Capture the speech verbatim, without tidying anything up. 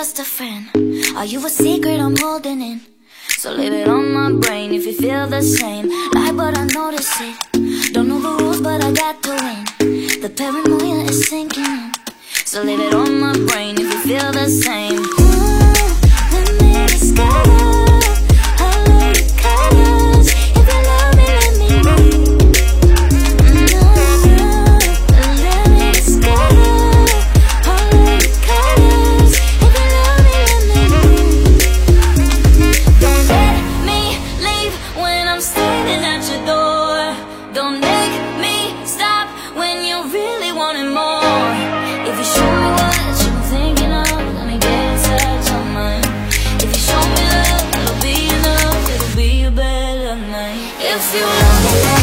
just a friend? Are you a secret I'm holding in? So leave it on my brain if you feel the same. Lie but I notice it. Don't know the rules but I got to win. The paranoia is sinking in. So leave it on my brain if you feel the same. Ooh, let me discover all of the colors. If you love me, let me know. No, no, let me discover all of the colors. If you love me, let me know. Don't let me leave when I'm standing at your door. Don't make me stop when you really wanting more. If you show me what you're thinking of, let me get inside your mind. If you show me love, it'll be enough, it'll be a better night. If you love me,